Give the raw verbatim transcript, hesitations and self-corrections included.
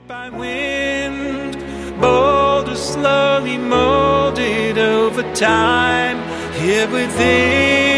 By wind, boulders slowly molded over time. Here within